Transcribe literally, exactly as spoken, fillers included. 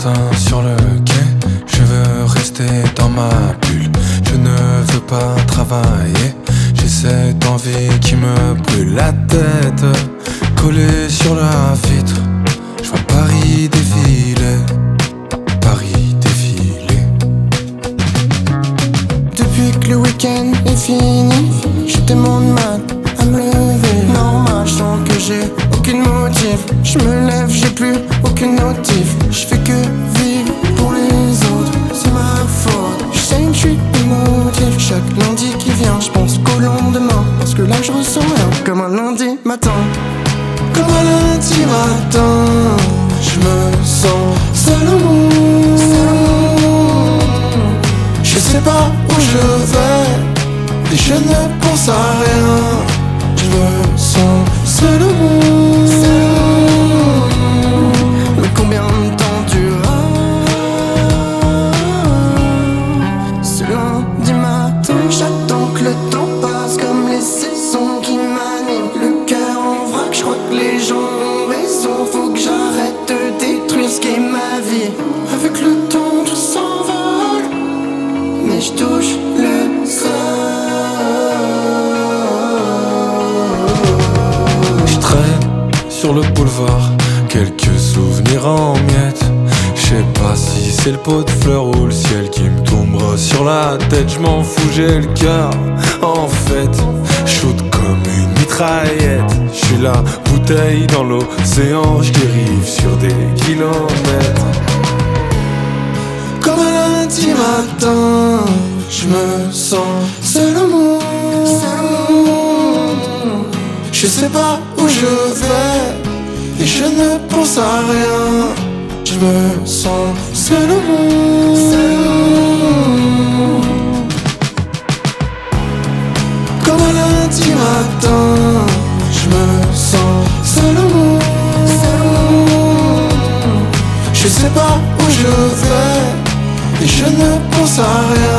matin sur le quai, je veux rester dans ma bulle. Je ne veux pas travailler, j'ai cette envie qui me brûle la tête. Collée sur la vitre, je vois Paris défiler, Paris défiler. Depuis que le week-end est fini, je demande mal à me lever. Normal, je sens que j'ai aucune motive. Je me lève, j'ai plus aucune notif. Je fais que vivre pour les autres, c'est ma faute. Je sais que je suis émotif. Chaque lundi qui vient, je pense qu'au lendemain, parce que là je ressens rien, comme un lundi matin. Comme un lundi matin, je me sens seul au monde. Je sais pas où je vais, et je ne pense à rien. Je me sens seul au monde. Mais combien de temps durera ce lundi matin? J'attends que le temps passe comme les saisons qui m'animent. Le cœur en vrac, je crois que les gens ont raison. Faut que j'arrête de détruire ce qu'est ma vie. Avec le temps tout s'envole, mais je touche le sol. Je traîne sur le boulevard, quelques souvenirs en miettes. Je sais pas si c'est le pot de fleurs ou le ciel qui me tombera sur la tête. Je m'en fous, j'ai le cœur en fait chaud comme une mitraillette. Je suis la bouteille dans l'océan, je dérive sur des kilomètres. Comme un lundi matin, je me sens seul au monde. Je sais pas où je vais, et je ne pense à rien. Je me sens seul au monde. Comme un lundi matin, je me sens seul au monde. Je sais pas où je vais, et je ne pense à rien.